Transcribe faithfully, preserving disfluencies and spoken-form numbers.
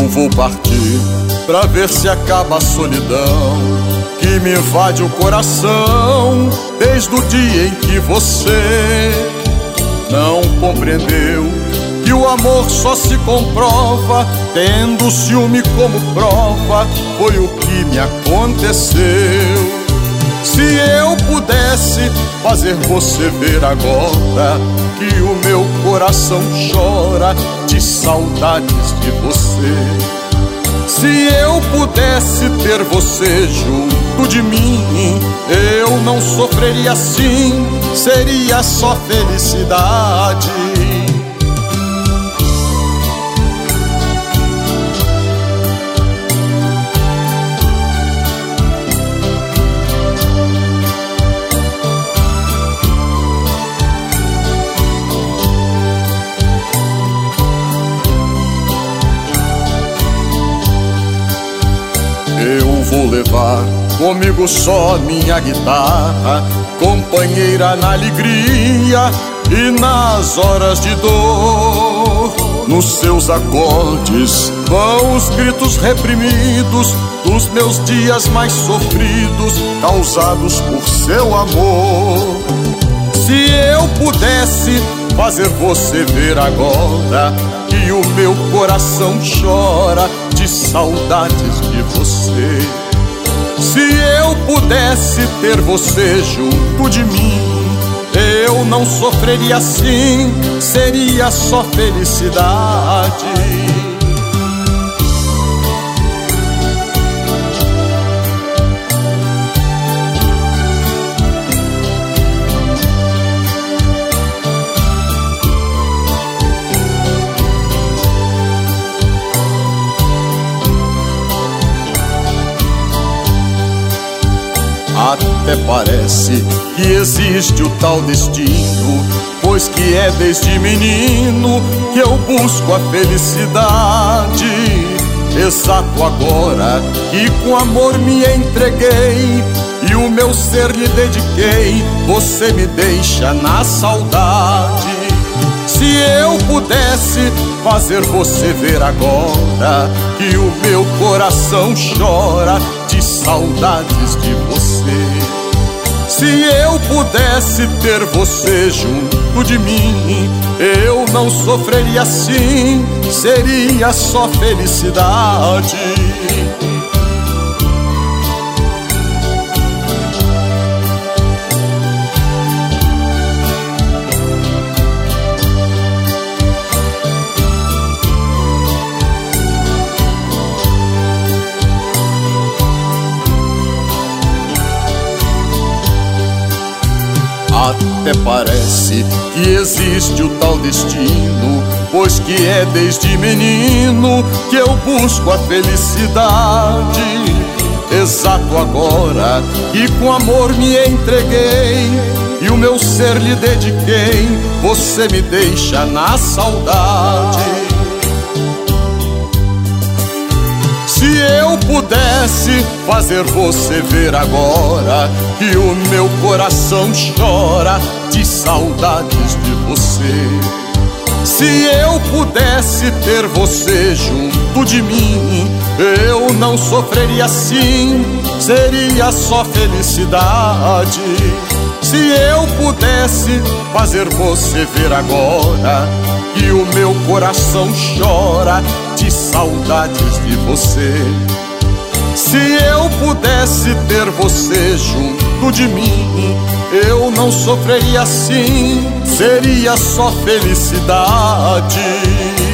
Então vou partir pra ver se acaba a solidão que me invade o coração desde o dia em que você não compreendeu que o amor só se comprova tendo ciúme como prova. Foi o que me aconteceu. Se eu pudesse fazer você ver agora que o meu coração chora de saudades de você. Se eu pudesse ter você junto de mim, eu não sofreria assim, seria só felicidade. Eu vou levar comigo só minha guitarra, companheira na alegria e nas horas de dor. Nos seus acordes vão os gritos reprimidos dos meus dias mais sofridos, causados por seu amor. Se eu pudesse fazer você ver agora que o meu coração chora de saudades de você. Se eu pudesse ter você junto de mim, eu não sofreria assim, seria só felicidade. Até parece que existe o tal destino, pois que é desde menino que eu busco a felicidade. Exato agora que com amor me entreguei e o meu ser lhe dediquei, você me deixa na saudade. Se eu pudesse fazer você ver agora que o meu coração chora de saudades de você. Se eu pudesse ter você junto de mim, eu não sofreria assim, seria só felicidade. Até parece que existe o tal destino, pois que é desde menino que eu busco a felicidade. Exato agora que com amor me entreguei e o meu ser lhe dediquei, você me deixa na saudade. Se eu pudesse fazer você ver agora que o meu coração chora de saudades de você. Se eu pudesse ter você junto de mim, eu não sofreria assim, seria só felicidade. Se eu pudesse fazer você ver agora que o meu coração chora de saudades de você. Se eu pudesse ter você junto de mim, eu não sofreria assim, seria só felicidade.